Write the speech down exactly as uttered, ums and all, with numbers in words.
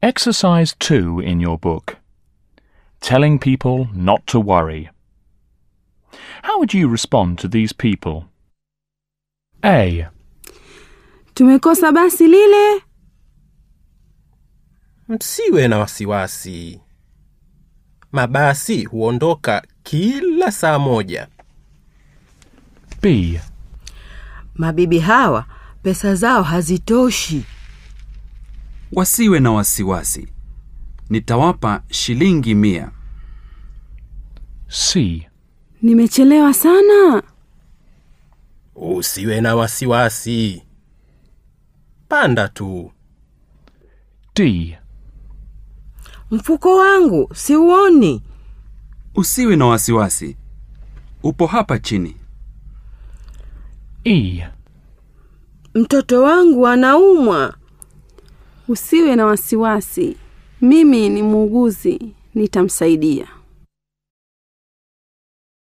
Exercise two in your book. Telling people not to worry. How would you respond to these people? A. Tumekosa basi lile. Msiwe na wasiwasi. Mabasi huondoka kila saa moja. B. Mabibi hawa pesa zao hazitoshi. Wasiwe na wasiwasi. Nitawapa shilingi mia. C. Nimechelewa sana. Usiwe na wasiwasi. Panda tu. D. Mfuko wangu siuoni. Usiwe na wasiwasi. Upo hapa chini. E. Mtoto wangu anaumwa. Usiwe na wasiwasi. Mimi ni muuguzi, nitamsaidia.